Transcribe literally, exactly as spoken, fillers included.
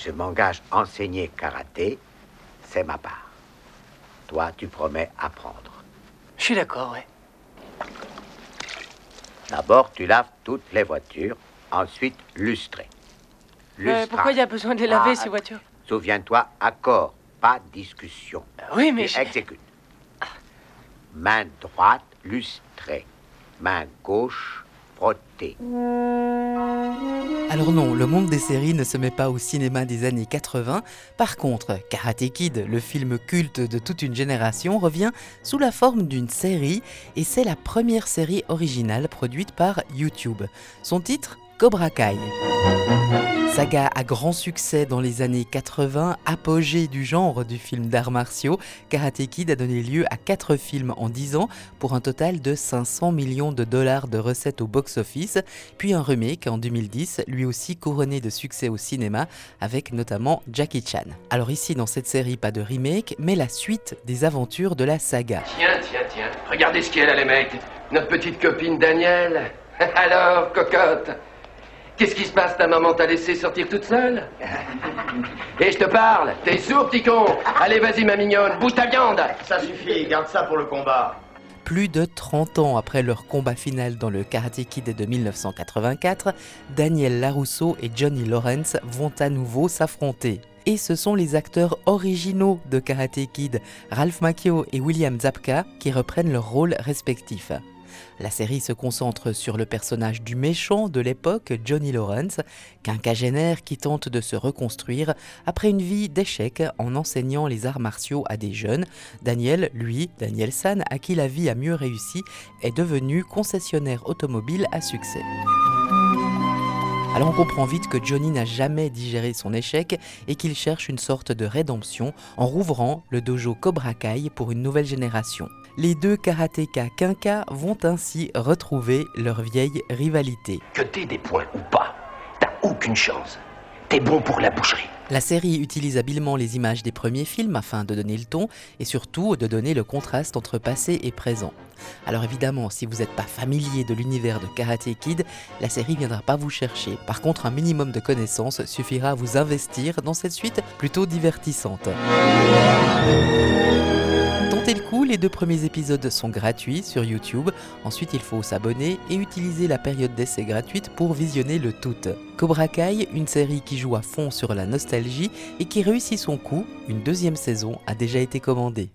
je m'engage à enseigner karaté, c'est ma part. Toi, tu promets apprendre. Je suis d'accord, ouais. D'abord, tu laves toutes les voitures, ensuite lustrer. Euh, pourquoi il y a besoin de les laver, ah, ces voitures? Souviens-toi, accord, pas discussion. Euh, oui, mais... Tu je... exécutes. Main droite, lustrée. Main gauche, frottée. Alors non, le monde des séries ne se met pas au cinéma des années quatre-vingts. Par contre, Karate Kid, le film culte de toute une génération, revient sous la forme d'une série et c'est la première série originale produite par YouTube. Son titre, Cobra Kai. Saga à grand succès dans les années quatre-vingts, apogée du genre du film d'arts martiaux, Karate Kid a donné lieu à quatre films en dix ans pour un total de cinq cents millions de dollars de recettes au box-office, puis un remake en deux mille dix, lui aussi couronné de succès au cinéma avec notamment Jackie Chan. Alors ici dans cette série, pas de remake, mais la suite des aventures de la saga. Tiens, tiens, tiens, regardez ce qu'elle a les mecs, notre petite copine Danielle. Alors, cocotte, qu'est-ce qui se passe, ta maman t'a laissé sortir toute seule? Et je te parle, t'es sourd, petit con? Allez, vas-y, ma mignonne, bouge ta viande. Ça suffit, garde ça pour le combat. Plus de trente ans après leur combat final dans le Karate Kid de mille neuf cent quatre-vingt-quatre, Daniel LaRusso et Johnny Lawrence vont à nouveau s'affronter. Et ce sont les acteurs originaux de Karate Kid, Ralph Macchio et William Zabka, qui reprennent leurs rôles respectifs. La série se concentre sur le personnage du méchant de l'époque, Johnny Lawrence, quinquagénaire qui tente de se reconstruire après une vie d'échec en enseignant les arts martiaux à des jeunes. Daniel, lui, Daniel San, à qui la vie a mieux réussi, est devenu concessionnaire automobile à succès. Alors on comprend vite que Johnny n'a jamais digéré son échec et qu'il cherche une sorte de rédemption en rouvrant le dojo Cobra Kai pour une nouvelle génération. Les deux karatékas quinquas vont ainsi retrouver leur vieille rivalité. Que t'aies des points ou pas, t'as aucune chance. T'es bon pour la boucherie. La série utilise habilement les images des premiers films afin de donner le ton et surtout de donner le contraste entre passé et présent. Alors évidemment, si vous n'êtes pas familier de l'univers de Karate Kid, la série ne viendra pas vous chercher. Par contre, un minimum de connaissances suffira à vous investir dans cette suite plutôt divertissante. Tentez le coup, les deux premiers épisodes sont gratuits sur YouTube. Ensuite, il faut s'abonner et utiliser la période d'essai gratuite pour visionner le tout. Cobra Kai, une série qui joue à fond sur la nostalgie et qui réussit son coup, une deuxième saison a déjà été commandée.